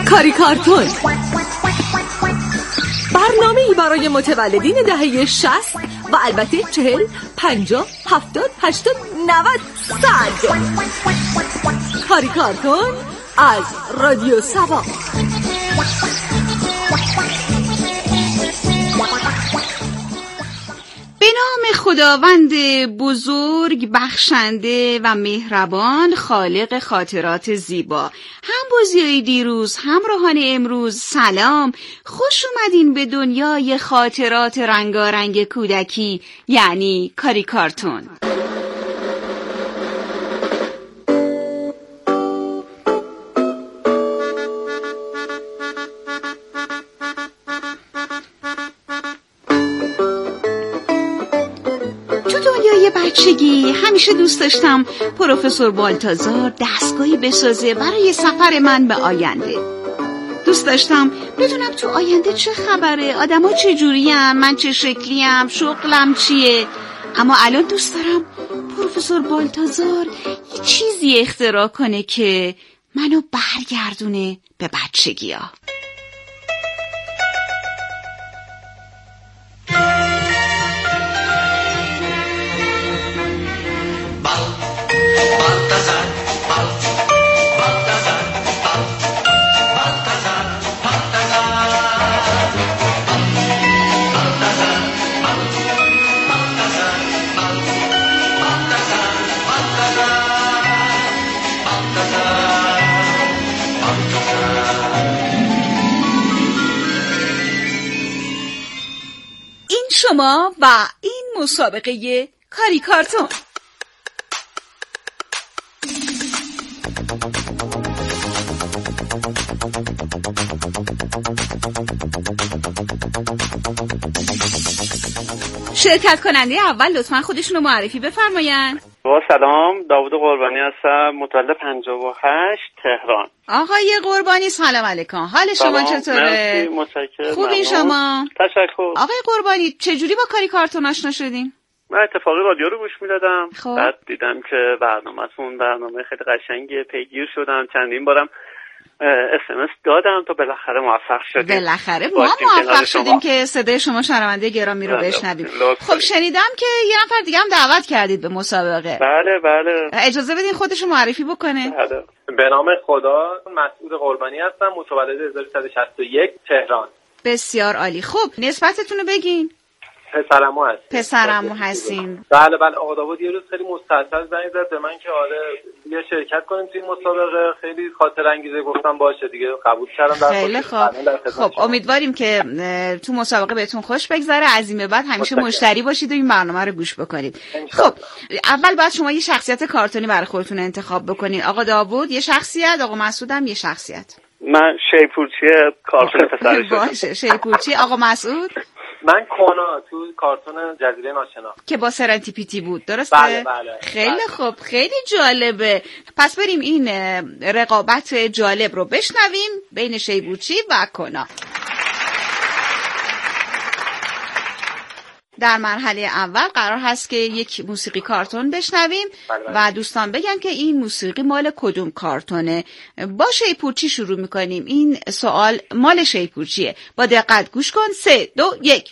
کاریکارتون، برنامه‌ای برای متولدین دهه 60 و البته 40 50 70 80 90 100. کاریکارتون از رادیو سوا. به نام خداوند بزرگ، بخشنده و مهربان، خالق خاطرات زیبا. هم بازیای دیروز، همراهان امروز، سلام. خوش اومدین به دنیای خاطرات رنگارنگ کودکی، یعنی کاریکارتون. بچگی همیشه دوست داشتم پروفسور بالتازار دستگاهی بسازه برای سفر من به آینده. دوست داشتم بدونم تو آینده چه خبره، آدما چه جورین، من چه شکلیم، شغلم چیه. اما الان دوست دارم پروفسور بالتازار یه چیزی اختراع کنه که منو برگردونه به بچگی‌ها. شما و این مسابقه کاریکارتون. شرکت کننده اول لطفاً خودشونو معرفی بفرمایند. با سلام، داوود قربانی هستم، متولد 58 تهران. آقای قربانی سلام علیکم، حال شما چطوره؟ متشکرم. خوبین شما؟ تشکر. آقای قربانی چجوری با کاریکارتون آشنا شدین؟ من اتفاقی رادیو رو گوش میدادم، خب. بعد دیدم که برنامه خیلی قشنگیه، پیگیر شدم، چندین بارم SMS دادم تا بالاخره موفق شدیم. بالاخره ما موفق شدیم که صدای شما شنونده گرامی رو بشنویم. خب شنیدم که یه نفر دیگه هم دعوت کردید به مسابقه. بله. اجازه بدین خودشو معرفی بکنه. بله. به نام خدا، مسعود قربانی هستم، متولد 1361 تهران. بسیار عالی. خب نسبتتون رو بگین. پسرعمو هستین. بله آقا داوود یه روز خیلی مستعجل زنگ زد به من که بیا شرکت کنیم توی مسابقه، خیلی خاطر انگیزه، گفتم باشه دیگه، قبول کردم. خیلی خب امیدواریم که تو مسابقه بهتون خوش بگذره، از این به بعد همیشه مشتری باشید و این برنامه رو گوش بکنید. خب اول باید شما یه شخصیت کارتونی برای خودتون انتخاب بکنید. آقا داوود یه شخصیت، آقا مسعود هم یه شخصیت. من شیپورچی کارتون پسر شدم. باشه شیپورچی. آقا مسعود؟ من کونا تو کارتون جزیره ناشنا که با سرنتیپیتی بود، درسته؟ بله. خیلی خوب، خیلی جالبه. پس بریم این رقابت جالب رو بشنویم بین شیپورچی و کونا. در مرحله اول قرار هست که یک موسیقی کارتون بشنویم و دوستان بگن که این موسیقی مال کدوم کارتونه. با شیپورچی شروع میکنیم. این سوال مال شیپورچیه. با دقت گوش کن. 3 2 1.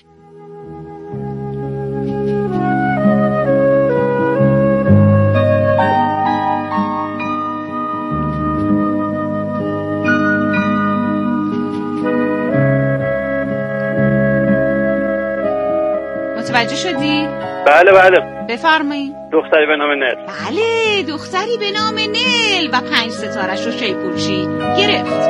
متوجه شدی؟ بله. بفرمایید. دختری به نام نل. بله، دختری به نام نل و 5 ستاره‌اش رو شیپورچی گرفت.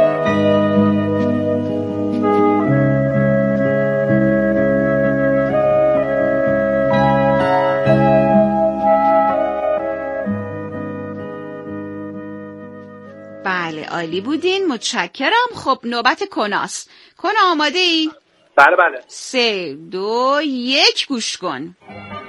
بله عالی بودین، متشکرم. خب نوبت کناست. کنا آماده ای؟ بله. 3 2 1 گوش کن.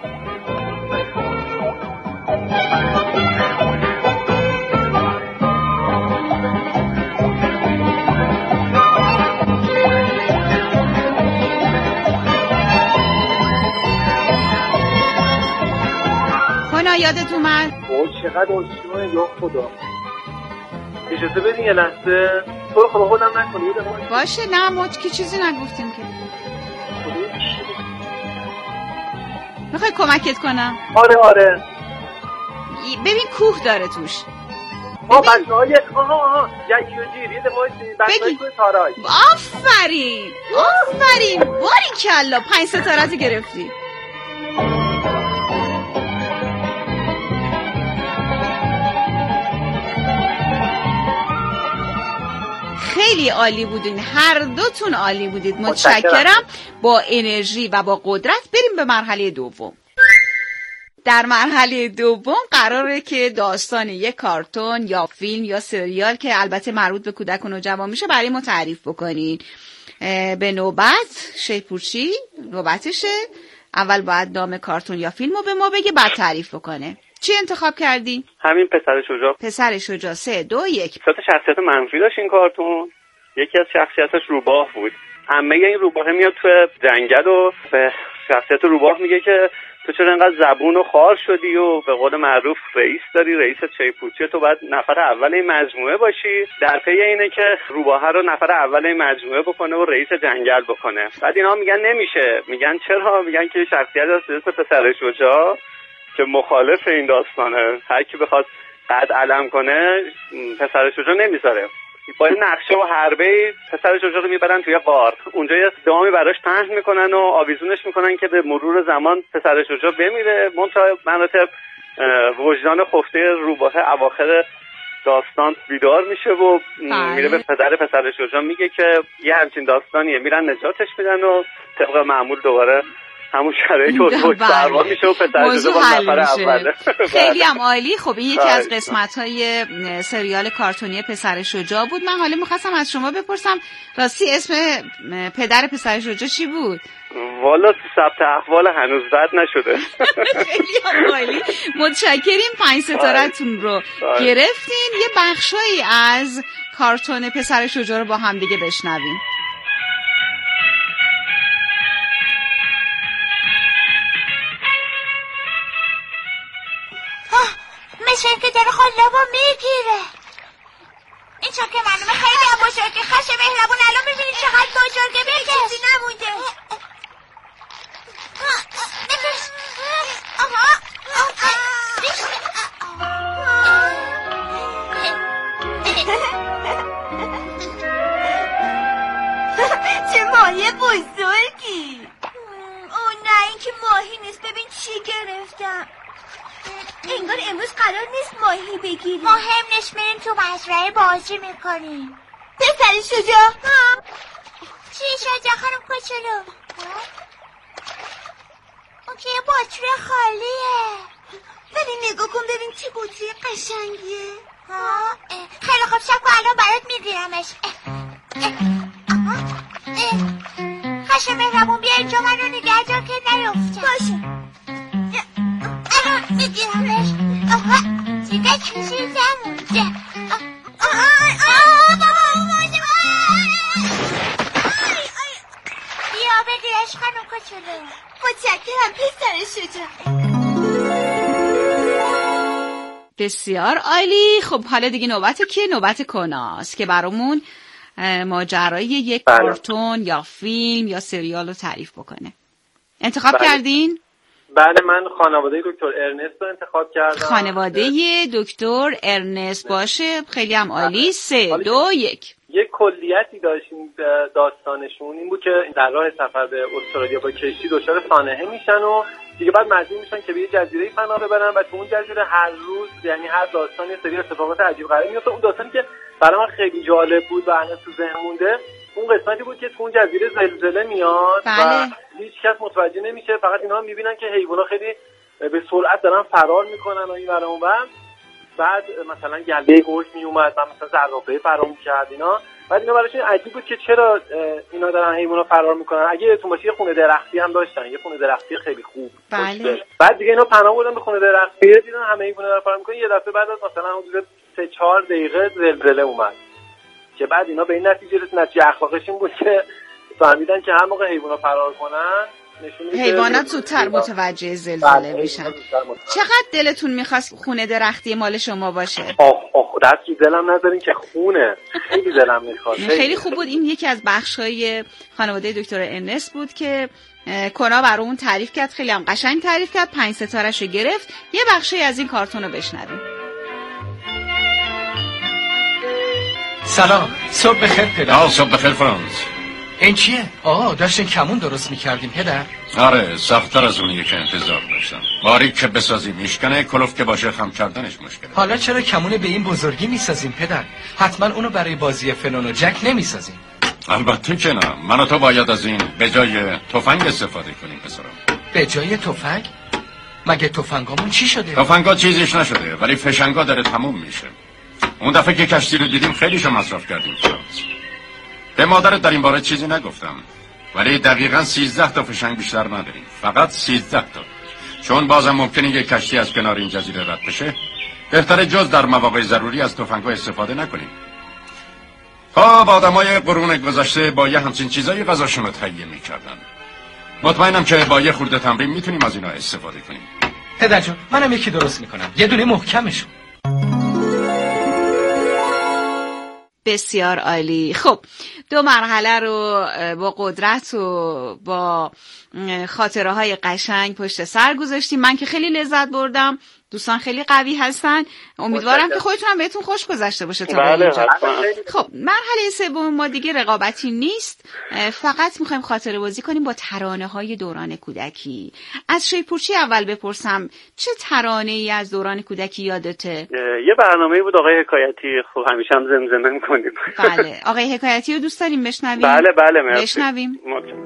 کنا یادت اومد؟ چقدر عشقانه، یا خدا. اجازه بدین یه لحظه تو خدا خودم نکنی. باشه نه ما که چیزی نگفتیم که. میخوای کمکت کنم؟ آره ببین کوه داره توش. بچه‌های یکی و جیرید بچه‌های کوه تاراج. آفرین باریکلا 5 ستاره‌تو گرفتی. خیلی عالی بودین، هر دوتون عالی بودید. متشکرم. با انرژی و با قدرت بریم به مرحله دوم. در مرحله دوم قراره که داستان یک کارتون یا فیلم یا سریال که البته مربوط به کودک و نوجوان میشه برای ما تعریف بکنین. به نوبت شیپورچی نوبتشه. اول باید نام کارتون یا فیلم رو به ما بگه، بعد تعریف بکنه. چی انتخاب کردی؟ همین پسر شجاع. 3 2 1. سه تا شخصیت منفی داشت این کارتون. یکی از شخصیتاش روباه بود. همه این روباه میاد تو جنگل و به شخصیت روباه میگه که تو چرا انقدر زبون و خار شدی و به قول معروف رئیس داری، رئیس چیپورچی، تو باید نفر اول این مجموعه باشی. در پی اینه که روباه رو نفر اول این مجموعه بکنه و رئیس جنگل بکنه. بعد اینا میگن نمیشه. میگن چرا؟ میگن که شخصیت از پسر شجاع که مخالف این داستانه، هر کی بخواد قد علم کنه پسر شجاع نمیذاره. با این نقشه و حربه پسر شجاع رو میبرن توی غار، اونجا یه دامی براش پهن میکنن و آویزونش میکنن که به مرور زمان پسر شجاع بمیره. منتها مناطق وجدان خفته روباه اواخر داستان بیدار میشه و میره به پسر شجاع میگه که یه همچین داستانیه. میرن نجاتش میدن و طبق معمول دوباره همون شرایط اوج سروا میشه و پسر شجاع با نفر اوله. خیلی هم عالی. خب این یکی از قسمت‌های سریال کارتونی پسر شجاع بود. من حالا می‌خواستم از شما بپرسم راستی اسم پدر پسر شجاع چی بود؟ والا تو ثبت احوال هنوز رد نشده. خیلی هم عالی. متشکریم. 5 ستاره‌تون رو گرفتین. یه بخشایی از کارتون پسر شجاع رو با هم دیگه بشنویم. مثل که داره خالبا میگیره. این چون که معلومه خیلی هم بزرگه. خش مهربون الان میبینی چقدر بزرگه. به چیزی نمونده. نفس چه ماهی بزرگی. نه این که ماهی نیست. ببین چی گرفتم. انگار امروز قرار نیست ماهی بگیریم. مهم نیست. میریم تو مزرعه بازی میکنیم. پسر شجاع. چی شجاع خانم کوچولو؟ اون که یه بطری خالیه. ولی نگاه کن ببین چه بطری قشنگیه. خیلی خوب شب کن الان برات میگیرمش. خش مهربون بیا اینجا من رو نگه دار که نیفتم. باشه الان میگیرمش. دیگه چیزی نمونده. بیا بگیرش خانم کوچولو. متشکرم پسر شجاع. بسیار عالی. خب حالا دیگه نوبت کیه؟ نوبت کناست که برامون ماجرای یک کارتون یا فیلم یا سریال رو تعریف بکنه. انتخاب کردین؟ بله من خانواده دکتر ارنست رو انتخاب کردم. خانواده دکتر ارنست باشه. خیلی هم عالی. 3 2 1. یک کلیتی داشتیم داستانشون این بود که در راه سفر به استرالیا با کشتی دچار سانحه میشن و دیگه بعد مجبور میشن که به یه جزیره پناه ببرن و تو اون جزیره هر روز یعنی هر داستان یه سری اتفاقات عجیب غریب میفته. اون داستانی که برای من خیلی جالب بود و هنوز تو ذهن مونده اون قسمتی بود که تو اون جزیره زلزله میاد و هیچ کس متوجه نمیشه. فقط اینا میبینن که حیونا خیلی به سرعت دارن فرار میکنن و این ور اون ور. بعد مثلا گله گرگ میومد و مثلا زرافه فرار میکرد اینا. بعد اینا براشون عجیب بود که چرا اینا دارن حیونا فرار میکنن. اگه تو باشه یه خونه درختی هم داشتن، یه خونه درختی خیلی خوب. بله. بعد دیگه اینا پناه بردن به خونه درختی، دیدن همه حیونا دارن فرار میکنن. یه دفعه بعد از مثلا حدود 3-4 دقیقه زلزله اومد که بعد اینا به این نتیجه رسیدن، نتیجه اخلاقش این بود که فهمیدن که هر موقع حیونا فرار کنن نشون حیوانات زودتر متوجه زلزله میشن. چقدر دلتون میخواست خونه درختی مال شما باشه؟ دست رو دلم نذارین که خونه خیلی دلم میخواد. خیلی خوب بود. این یکی از بخش‌های خانواده دکتر انس بود که کنا برامون تعریف کرد، خیلی هم قشنگ تعریف کرد، 5 ستاره‌شو گرفت. یه بخشی از این کارتون رو بشنویم. سلام، صبح بخیر پدر. صبح بخیر فرانز. این چیه؟ داشتین کمون درست میکردیم پدر؟ آره، سخت‌تر از اونیه که انتظار داشتم. باریک که بسازی میشکنه، کلوف که باشه خم کردنش مشکله. حالا چرا کمون به این بزرگی میسازیم پدر؟ حتما اونو برای بازی فلون و جک نمیسازیم. البته که نه، من و تو باید از این به جای تفنگ استفاده کنیم پسرم. به جای تفنگ؟ مگه تفنگامون چی شده؟ تفنگا چیزیش نشده، ولی فشنگا داره تموم میشه. اون دفعه که کشتی رو دیدیم خیلیشو مصرف کردیم فرانز. به مادرت در این باره چیزی نگفتم، ولی دقیقاً 13 تا فشنگ بیشتر نداریم، فقط 13 تا. چون بازم ممکنه یک کشتی از کنار این جزیره رد بشه، بهتره جز در مواقع ضروری از تفنگ‌ها استفاده نکنیم. خب آدمای قرون گذشته با یه همچین چیزایی غذاشون رو تهیه می‌کردن. مطمئنم که با یه خورده تمرین میتونیم از اینا استفاده کنیم. پدر جان، منم یکی درست میکنم، یه دونه محکمشون. بسیار عالی. خب 2 مرحله رو با قدرت و با خاطره های قشنگ پشت سر گذاشتیم. من که خیلی لذت بردم، دوستان خیلی قوی هستن. امیدوارم که خودتون هم بهتون خوش گذشته باشه تا بله اینجا. خب مرحله سوم ما دیگه رقابتی نیست، فقط میخوایم خاطره بازی کنیم با ترانه های دوران کودکی. از شیپورچی اول بپرسم چه ترانه ای از دوران کودکی یادته؟ یه برنامه‌ای بود آقای حکایتی، خب همیشه هم زمزمه می‌کنیم. بله، آقای حکایتی رو دوست داریم بشنویم؟ بله مرسی. بشنویم.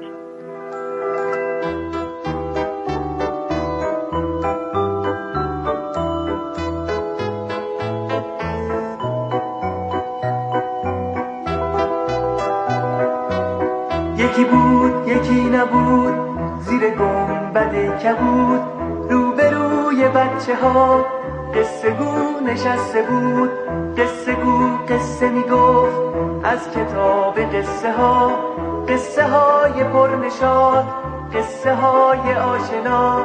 یکی بود یکی نبود، زیر گنبد کبود، روبروی بچه ها قصه گو نشسته بود. قصه گو قصه میگفت از کتاب قصه ها، قصه های پرنشاط، قصه های آشنا.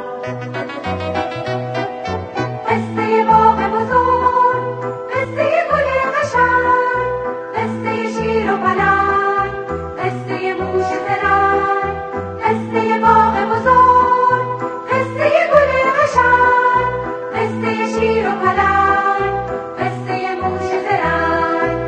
قصه باغ بزرگ، قصه گل قشنگ، قصه شیر و پلنگ، قصه موش زرنگ. قصه باغ بزرگ، قصه گل قشنگ، قصه شیر و پلنگ، قصه موش زرنگ.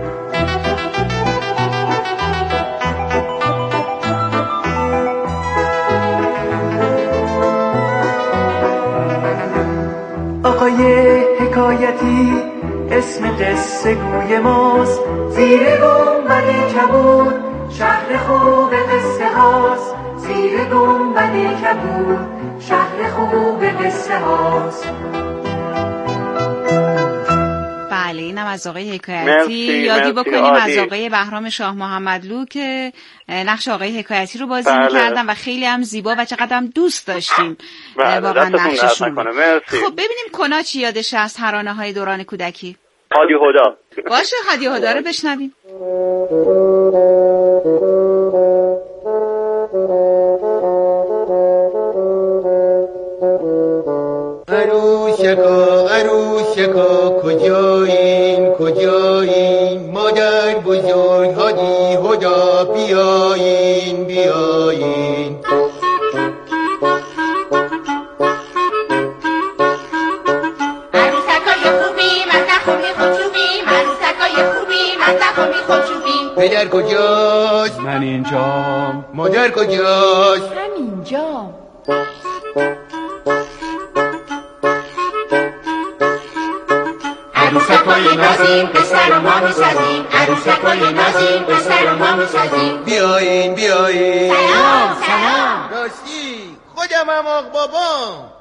آقای حکایتی اسم قصه گوی ماست، زیر گنبد کبود شهر خوب قصه هاست. زیر گنبد کبود شهر خوب قصه هاست. بله، اینم از آقای حکایتی. یادی بکنیم از آقای بهرام شاه محمدلو که نقش آقای حکایتی رو بازی می‌کردن و خیلی هم زیبا و چقدر هم دوست داشتیم واقعا نقششون. خب ببینیم کنا چی یادشه از ترانه‌های دوران کودکی. هادی هدا. باشه، هادی هدا رو بشنویم. عروسکا عروسکا کجایین کجایین، مادر بزرگ هادی هدا بیاین بیاین. عروسکای خوبی من نخومی خوشوبی، عروسکای خوبی من نخومی خوشوبی. پدر کجاست؟ من اینجام. مادر کجاست؟ همینجام. عروسکای نازیم به سر ما میسازیم، عروسکای نازیم به سر ما میسازیم. بیاین بیاین. سلام سلام. راستی خودم هم آق بابام.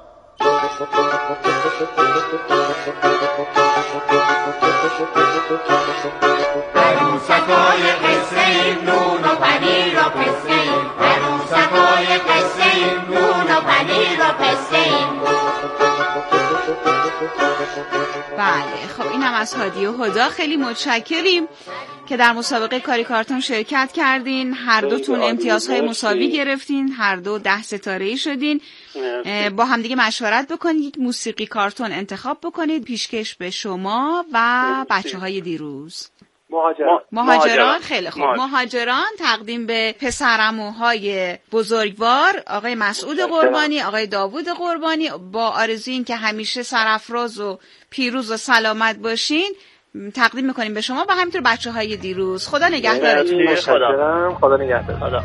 عروسکای قصه ایم، نون و پنیر و پسته ایم. عروسکای قصه ایم، نون و پنیر و پسته ایم. بله، خب اینم از هادی و هدا. خیلی متشکریم که در مسابقه کاری کارتون شرکت کردین. هر دوتون امتیازهای مساوی گرفتین، هر دو 10 ستاره‌ای شدین. با هم دیگه مشورت بکنید، یک موسیقی کارتون انتخاب بکنید پیشکش به شما و بچه‌های دیروز. مهاجران. خیلی خوب. مهاجران تقدیم به پسرعموهای بزرگوار آقای مسعود قربانی، آقای داوود قربانی، با آرزوی این که همیشه سرافراز و پیروز و سلامت باشین تقدیم میکنیم به شما و همینطور بچه‌های دیروز. خدا نگهدارتون باشه. خدا نگهدار. خدا.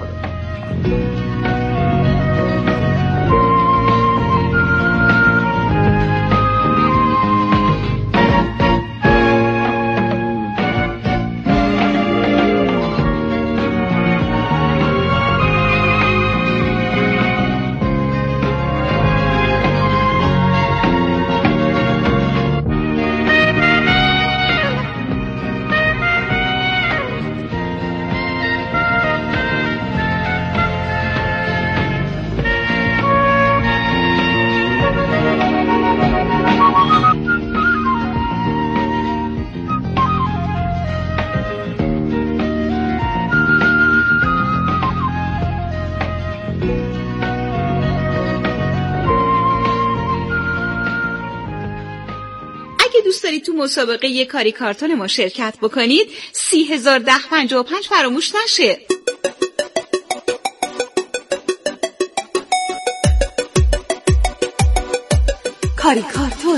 تو مسابقه یک کاری کارتون ما شرکت بکنید 30,1055 فراموش نشه. کاری کارتون.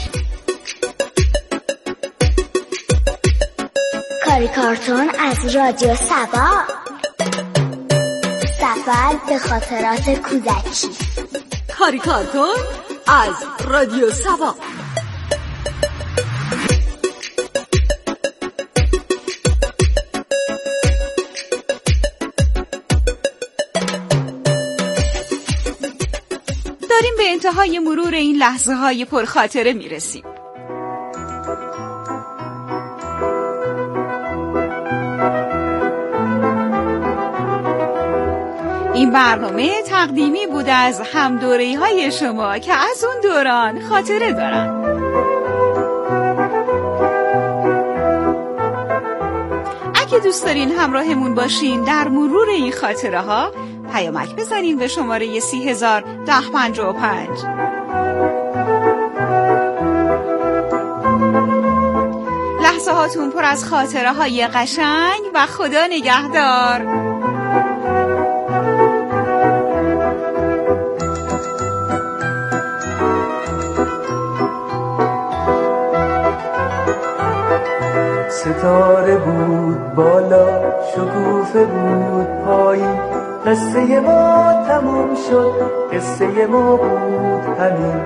کاری کارتون از رادیو سبا. سفر به خاطرات کودکی. کاری کارتون از رادیو سبا. داریم به انتهای مرور این لحظه های پرخاطره میرسیم. این برنامه تقدیمی بوده از همدوره‌ای های شما که از اون دوران خاطره دارن. اگه دوست دارین همراهمون باشین در مرور این خاطره ها، پیامک بزنین به شماره 30,1055. لحظه هاتون پر از خاطره های قشنگ و خدا نگهدار. ستاره بود بالا، شکوفه بود پایین، قصه ما تموم شد، قصه ما بود همین.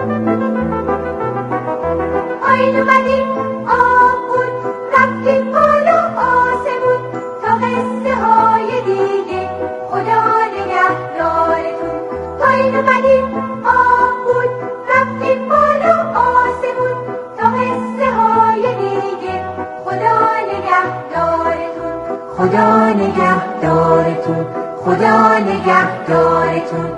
پایین اومدیم آب بود، رفتیم بالا آسمون، تا قصه های دیگه خدا نگهدارتون. پایین اومدیم آب بود، رفتیم بالا آسمون، تا قصه های دیگه خدا نگهدارتون. خدا نگهدارتون. خدا نگهدارتون.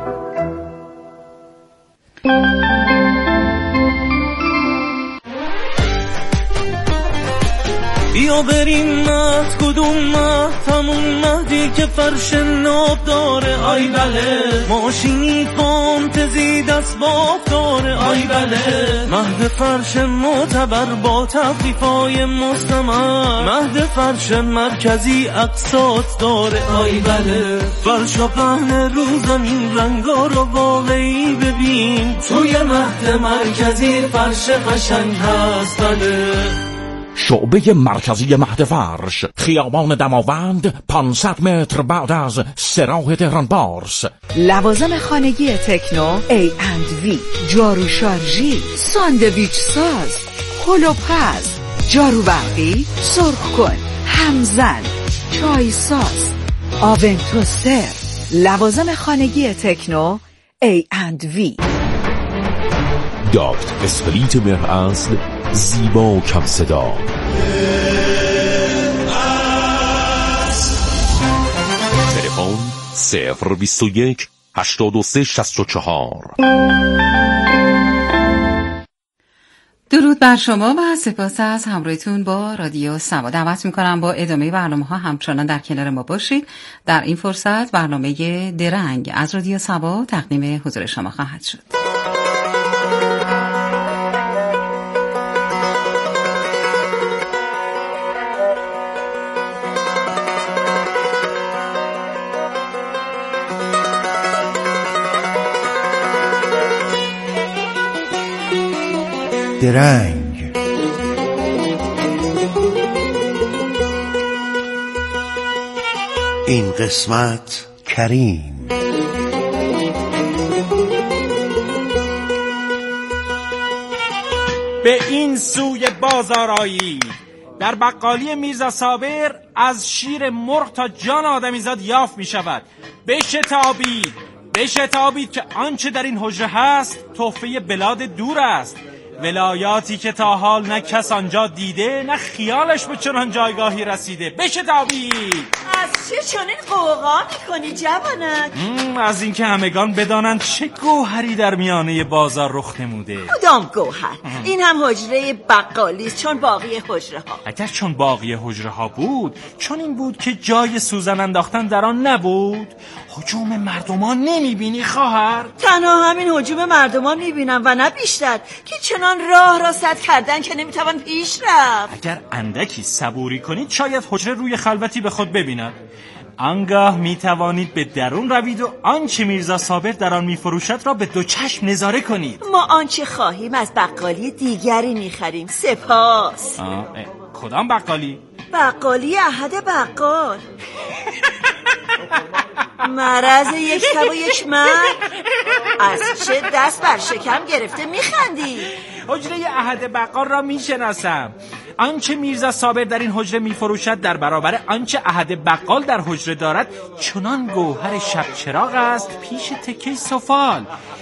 بیا بریم مهد، کدوم مهد؟ همون مهدی که فرش ناب داره. آی بله ماشینی فانتزی دست باب داره. آی بله مهد فرش معتبر با تخفیفای مستمر، مهد فرش مرکزی اقساط داره. آی بله فرشا پهن رو زمین، رنگا رو واقعی ببین، توی مهد مرکزی فرش قشنگ هست. بله شعبه مرکزی مهد فرش، خیابان دماوند، 500 متر بعد از سراح تهران بارس. لوازم خانگی تکنو A&V، جارو شارژی، ساندویچ ساز، کلوپز، جارو برقی، سرخ کن، همزن، چای ساز، آونتوستر. لوازم خانگی تکنو A&V. داکت اسپریت مهر اصل، زیبا و کم صدا. تلفن 021 83 64. درود بر شما و سپاس از همراهیتون با رادیو سما. دعوت میکنم با ادامه برنامه ها همچنان در کنار ما باشید. در این فرصت برنامه درنگ از رادیو سما تقدیم حضور شما خواهد شد. درنگ. این قسمت کریم. به این سوی بازار آیید. در بقالی میرزا صابر از شیر مرغ تا جان آدمیزاد یافت می شود. بشتابید که آنچه در این حجره هست تحفه بلاد دور است، ولایاتی که تا حال نه کس آنجا دیده نه خیالش به چنان جایگاهی رسیده. بشتابید. از چه چنین قوقا میکنی جوانک؟ از اینکه همگان بدانند چه گوهری در میانه بازار رخ نموده. کدام گوهر؟ این هم حجره بقالی است چون باقی حجره ها. اگر چون باقی حجره ها بود، چون این بود که جای سوزن انداختن در آن نبود. هجوم مردمان نمیبینی خواهر؟ تنها همین هجوم مردمان میبینم و نه بیشتر، که چنان راه را سد کردن که نمیتوان پیش رفت. اگر اندکی صبوری کنید شاید حجره روی خلوتی به خود ببیند. آنگاه میتوانید به درون روید و آنچه میرزا صابر در آن میفروشد را به دو چشم نظاره کنید. ما آنچه خواهیم از بقالی دیگری میخریم. سپاس. کدام بقالی؟ بقالی احد بقال. مرض یک تب و یک مرد. از چه دست بر شکم گرفته میخندی؟ حجره احد بقال را میشناسم. آنچه میرزا صابر در این حجره میفروشد در برابر آنچه احد بقال در حجره دارد چنان گوهر شب چراغ است پیش تکه سفال.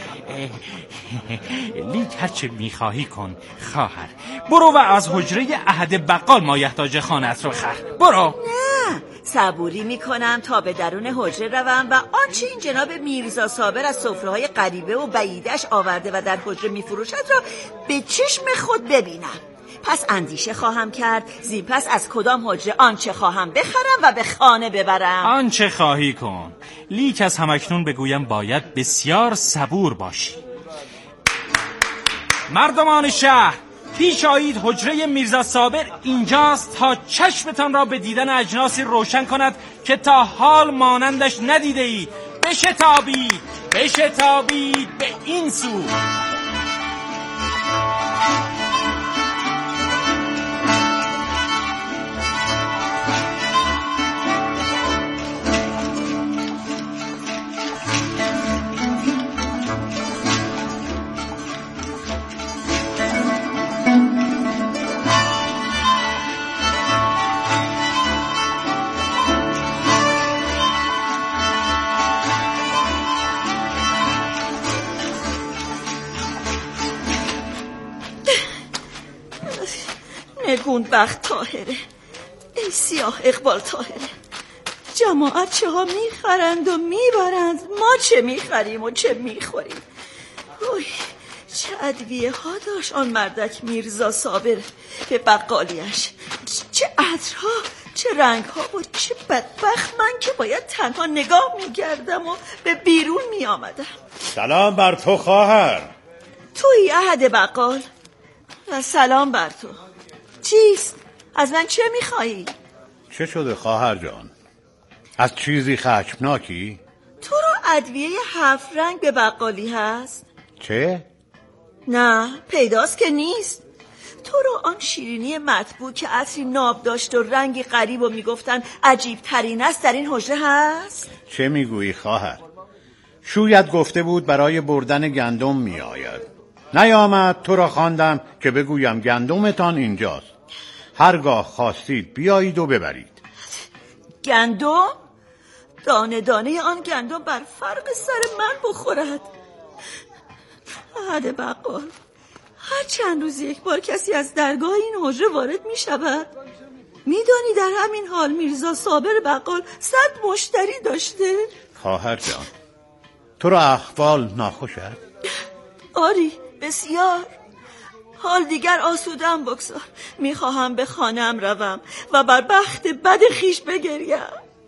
لیک هرچه میخواهی کن خواهر. برو و از حجره احد بقال مایحتاج خانه‌ات رو خر. برو. نه، صبوری میکنم تا به درون حجره روم و آنچه این جناب میرزا صابر از سفره‌های غریبه و بعیدش آورده و در حجره میفروشد را به چشم خود ببینم. پس اندیشه خواهم کرد زین پس از کدام حجره آنچه خواهم بخرم و به خانه ببرم. آنچه خواهی کن، لیک از همکنون بگویم باید بسیار صبور باشی. مردمان شهر پیش آیید، حجره میرزا صابر اینجاست تا چشمتان را به دیدن اجناسی روشن کند که تا حال مانندش ندیده اید. بشتابید به این سو. نگون بخت طاهره، ای سیاه اقبال طاهره. جماعت چه ها میخرند و میبرند، ما چه میخریم و چه میخوریم. اوی چه ادویه ها داشت آن مردک میرزا صابر به بقالیش. چه عطرها، چه رنگ ها و چه بدبخت من که باید تنها نگاه میکردم و به بیرون میآمدم. سلام بر تو خواهر. تویی احد بقال؟ و سلام بر تو. چیست؟ از من چه میخوایی؟ چه شده خواهر جان؟ از چیزی خشمناکی؟ تو رو ادویه 7 رنگ به بقالی هست؟ چه؟ نه پیداست که نیست. تو رو آن شیرینی مطبوع که عطری ناب داشت و رنگی غریب و میگفتن عجیب ترین است در این حجره هست؟ چه میگویی خواهر؟ شوید گفته بود برای بردن گندم میآید. نیامد، تو را خواندم که بگویم گندمتان اینجاست. هرگاه خواستید بیایید و ببرید. گندم؟ دانه دانه آن گندم بر فرق سر من بخورد. احد بقال، هر چند روز یک بار کسی از درگاه این حجره وارد می شود. میدانی در همین حال میرزا صابر بقال 100 مشتری داشته؟ خواهر جان، تو را احوال ناخوش است؟ آری بسیار. حال دیگر آسودم بگذار. میخواهم به خانه‌ام روم و بر بخت بد خویش بگریم.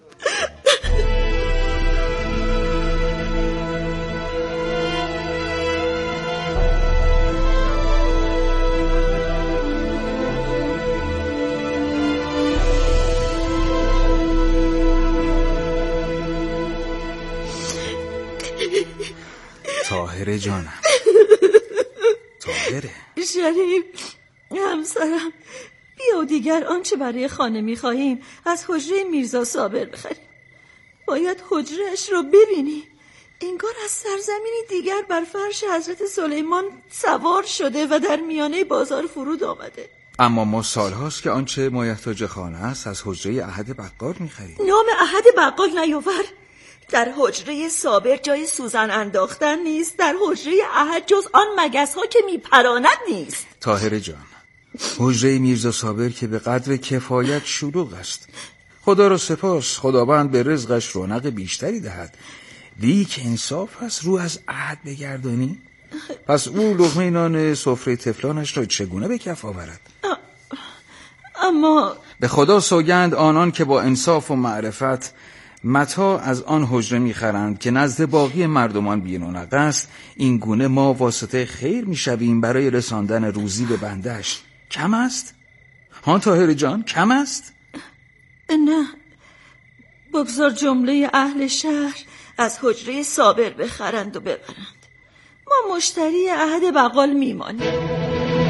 طاهره جانم، طاهره. شریف همسرم، بیا دیگر آنچه برای خانه می‌خواهیم از حجره میرزا صابر بخریم. باید حجره‌اش رو ببینی. انگار از سرزمینی دیگر بر فرش حضرت سلیمان سوار شده و در میانه بازار فرود آمده. اما ما سالهاست که آنچه مایحتاج خانه است از حجره احد بقال می‌خریم. نام احد بقال نیاور. در حجره صابر جای سوزن انداختن نیست. در حجره احد جز آن مگس ها که میپراند نیست. طاهره جان، حجره میرزا صابر که به قدر کفایت شلوغ است. خدا را سپاس، خداوند به رزقش رونق بیشتری دهد. لیک انصاف است رو از احد بگردانی؟ پس او لقمه نان سفره طفلانش را چگونه به کف آورد؟ اما به خدا سوگند آنان که با انصاف و معرفت متاع از آن حجره می‌خرند که نزد باقی مردمان بی‌رونق است، این گونه ما واسطه خیر می‌شویم برای رساندن روزی به بندش. کم است؟ ها طاهره جان، کم است؟ نه، بگذار جمله اهل شهر از حجره صابر بخرند و ببرند. ما مشتری احد بقال میمانیم.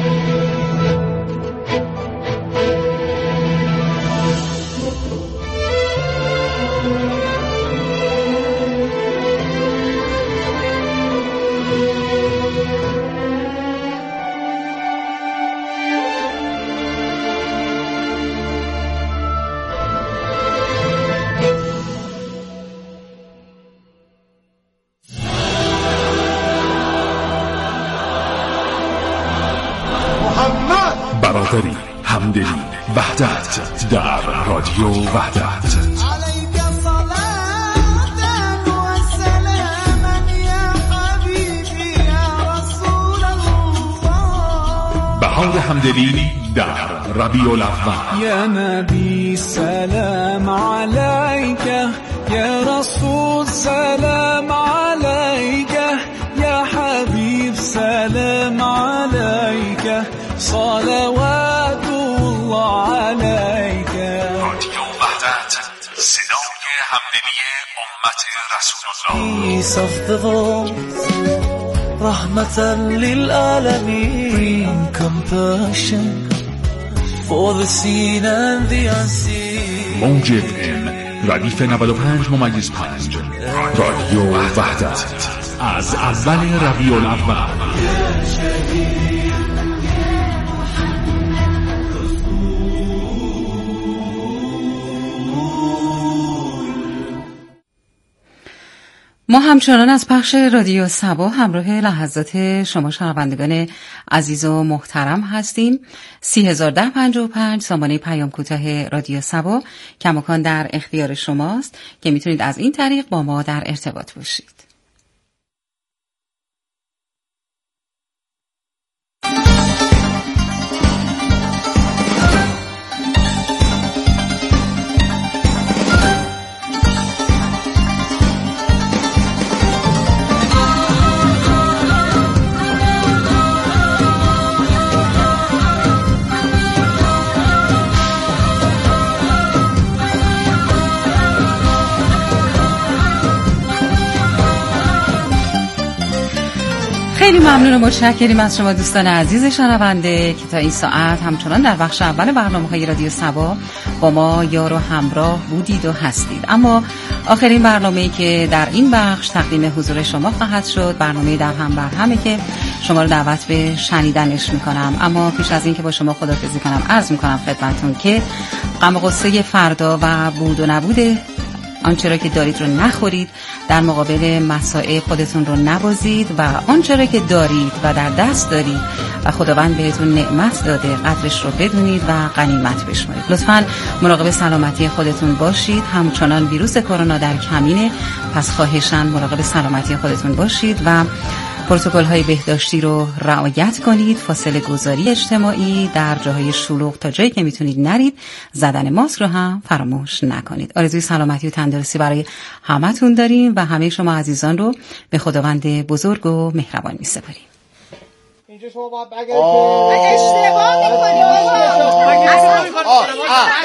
برادری، همدلی، وحدت در رادیو وحدت. بهار همدلی در ربیع الاول. یا نبی سلام علیک، یا رسول سلام علیک، یا حبیب سلام علیک، صلوات الله علیک. رادیو وحدت، صدای همدلی امت رسول الله. Peace of the world, رحمة للعالمين, compassion for the seen and the unseen. موج FM ردیف 95.5 رادیو وحدت از اول ربیع الاول. ما همچنان از پخش رادیو صبا همراه لحظات شما شنوندگان عزیز و محترم هستیم. 301055 سامانه پیام کوتاه رادیو صبا کماکان در اختیار شماست که میتونید از این طریق با ما در ارتباط باشید. خیلی ممنون و متشکریم از شما دوستان عزیز شنونده که تا این ساعت همچنان در بخش اول برنامه‌های رادیو صبا با ما یار و همراه بودید و هستید. اما آخرین برنامه‌ای که در این بخش تقدیم حضور شما خواهد شد برنامه در هم بر همه که شما رو دعوت به شنیدنش می‌کنم. اما پیش از این که با شما خداحافظی کنم عرض می‌کنم خدمتتون که غم و غصه فردا و بود و نبود آنچه را که دارید رو نخورید، در مقابل مسائل خودتون رو نبازید و آنچه را که دارید و در دست دارید و خداوند بهتون نعمت داده قدرش رو بدونید و غنیمت بشمارید. لطفاً مراقب سلامتی خودتون باشید. همچنان ویروس کرونا در کمینه، پس خواهشاً مراقب سلامتی خودتون باشید و پروتکل‌های بهداشتی رو رعایت کنید، فاصله گذاری اجتماعی، در جاهای شلوغ تا جایی که میتونید نرید، زدن ماسک رو هم فراموش نکنید. آرزوی سلامتی و تندرستی برای همتون داریم و همه شما عزیزان رو به خداوند بزرگ و مهربان میسپاریم. اینجا شما باید اشتباه میکنی بابا.